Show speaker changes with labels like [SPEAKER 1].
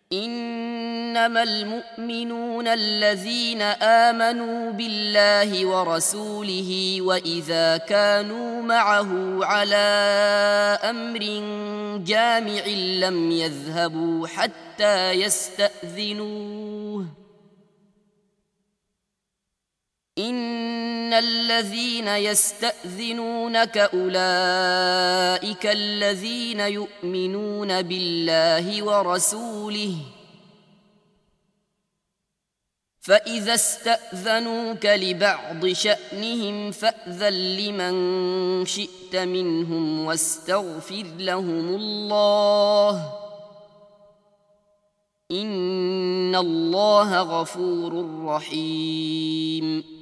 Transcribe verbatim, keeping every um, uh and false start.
[SPEAKER 1] إنما المؤمنون الذين آمنوا بالله ورسوله وإذا كانوا معه على أمر جامع لم يذهبوا حتى يستأذنوه إن الذين يستأذنونك أولئك الذين يؤمنون بالله ورسوله فإذا استأذنوك لبعض شأنهم فأذن لمن شئت منهم واستغفر لهم الله إن الله غفور رحيم